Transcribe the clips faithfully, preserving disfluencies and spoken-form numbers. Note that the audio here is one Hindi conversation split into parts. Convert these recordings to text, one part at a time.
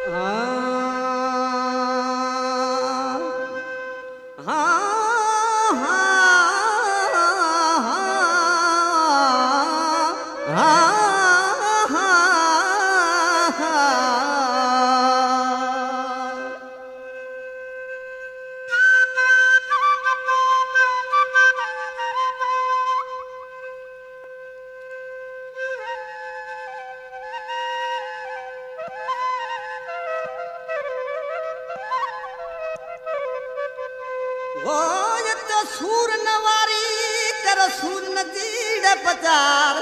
वो ये तो सूर नवारी कर सूर नजीड़ पचार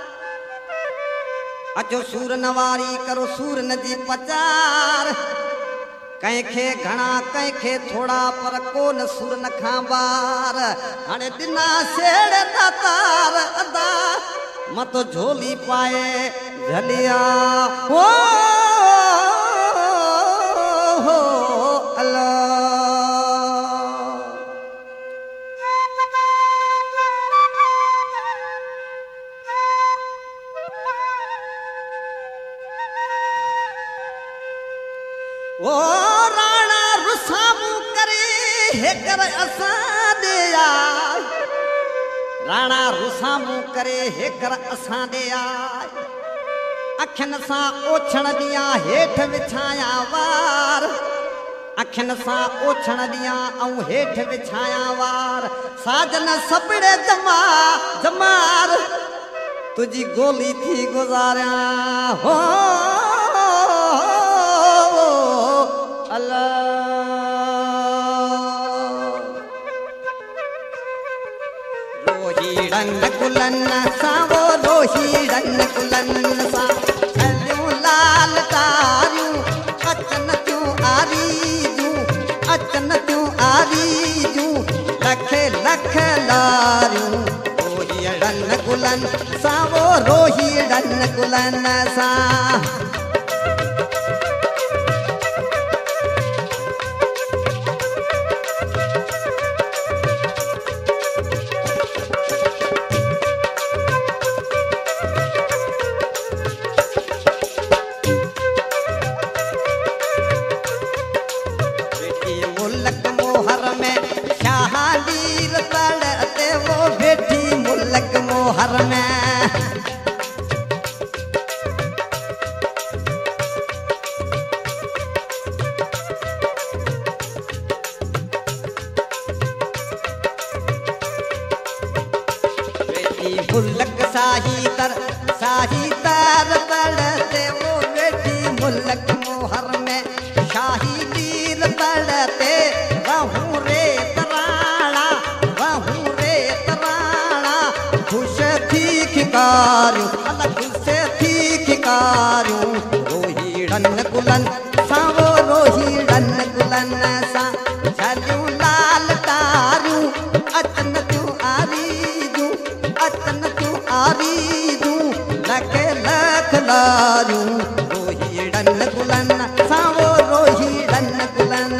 अचो सूर नवारी करो सूर नदी पचार कंखे घना कंखे थोड़ा पर कोन सूर न खाबार हाणे दिना सेड़ तार अदा मत झोली पाए झलिया हो हो अल्लाह ओ राणा रुसामू करे हे कर असां दे यार राणा रुसामू करे हे कर असां दे यार अखिन सां ओछण दिया हेठ विछाया वार अखिन सां ओछण दिया ऐं हेठ विछाया वार साजन सपड़े जमा जमार तुझी गोली थी गुजारिया हो रोहीड़न कुलन सा वो रोहीड़न कुलन सा चलियो लाल तारियूं अचन त्यूं आरीजूं अचन त्यूं आरीजूं लख लख लारियूं रोहीड़न कुलन सा वो रोहीड़न कुलन सा मोहर में बेटी मुल्क शाही तर शाही तर पड़ते वो बेटी मुल्क मोहर में शाही वीर पड़ते रहूं रे तराड़ा रहूं रे तराड़ा खुश थी खिकारूं अलग से थी खिकारूं रोहीड़न कुलन सा वो रोहीड़न कुलन सा झलियूं लाल तारियूं अचन त्यूं आरीजूं अचन त्यूं आरीजूं लख लख लारियूं रोहीड़न कुलन सा वो रोहीड़न कुलन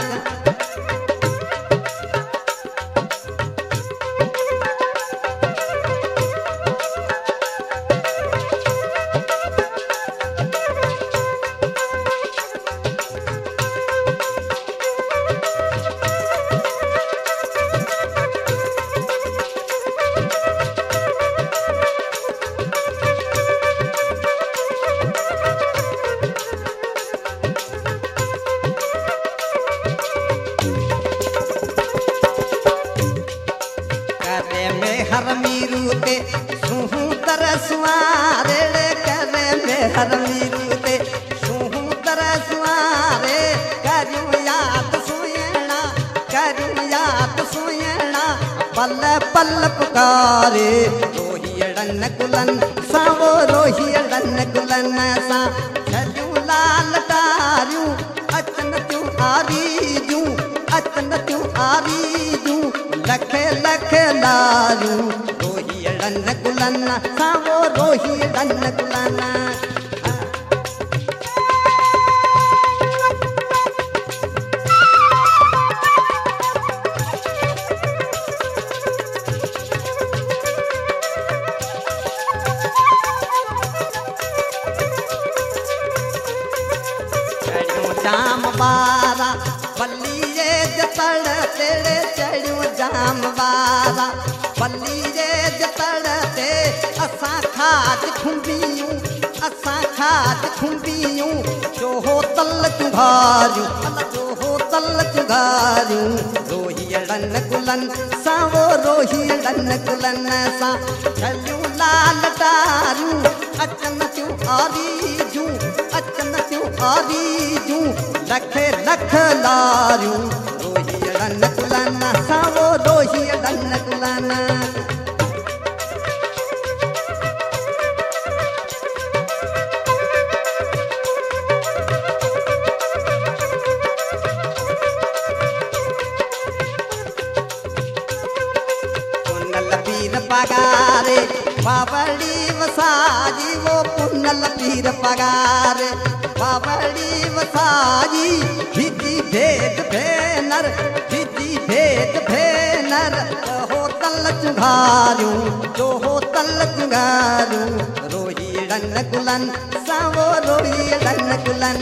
हर मीरू ते सूहू तरसवारे करे में हर मीरू ते सूहू तरसवारे करूं याद सुयणा करूं याद सुयणा पल पल पुकारे रोहीड़न कुलन सा वो रोहीड़न कुलन सा झलियूं लाल तारियूं अचन त्यूं आरीजूं अचन त्यूं आरीजूं लख लख लारियूं रोहीड़न कुलन सा वो रोहीड़न कुलन जाम बारा बल्लीए जतड़ तेरे चढ़ियो जाम बारा बल्लीए जतड़ ते असा खाद खुंबियूं असा खाद खुंबियूं जो हो तल चुघारियूं जो हो तल चुघारियूं रोहियड़न गुलन सावो रोहियड़न गुलन सा छलियूं लाल टारियूं अचन थियूं आरी जूं अचन थियूं आरी जूं लख लख लारियूं रोहियड़न गुलन सावो रोहियड़न गुलन पगारे बावड़ी वसाजी वो पुनल पीर पगारे बावड़ी वसाजी भिजी भेद भेनर भिजी भेद भेनर हो तल चुघारियूं जो हो तल चुघारियूं रोहियड़न गुलन सावो रोहियड़न गुलन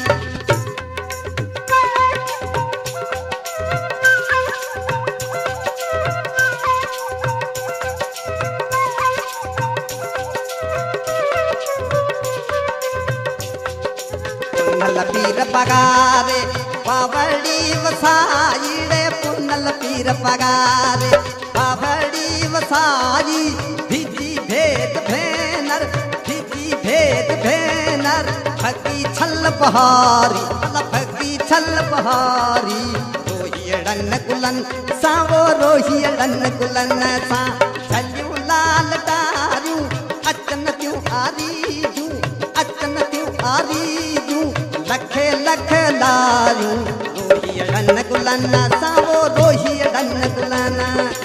पुनल पीर पगारे बावड़ी वसाईड़े पुनल पीर पगारे बावड़ी वसाई भिजी भेद भेनर भिजी भेद भेनर फकी छल बहारी फकी छल बहारी रोहियड़न गुलन सावो रोहियड़न गुलन सा छलियूं लाल टारियूं अचन थियूं आरी जूं अचन थियूं आरी लख लख लारियूं रोहियड़न गुलन सावो रोहियड़न गुलन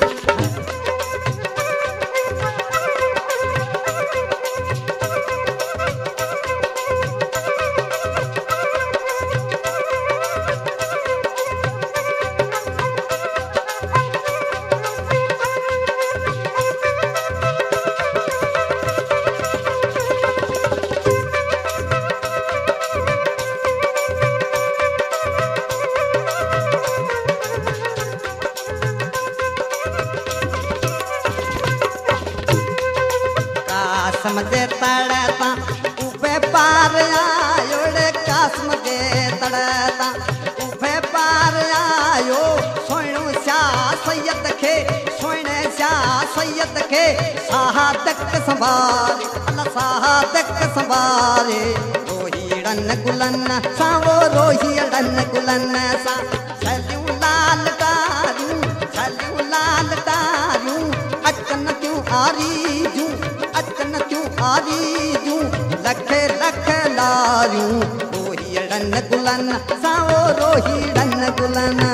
समझे तड़ता उबे पार आयो रे कासम दे तड़ता उबे पार आयो सोणू शाह सैयद खे सोने शाह सैयद खे शहादत संभारे अल्लाह शहादत संभारे रोहियड़न गुलन सावो रोहियड़न गुलन सा छलियूं लाल टारियूं छलियूं लाल टारियूं अचन थियूं आरी जूं अचन थियूं आरी जूं लख लख लारियूं रोहियड़न गुलन सावो रोहियड़न गुलन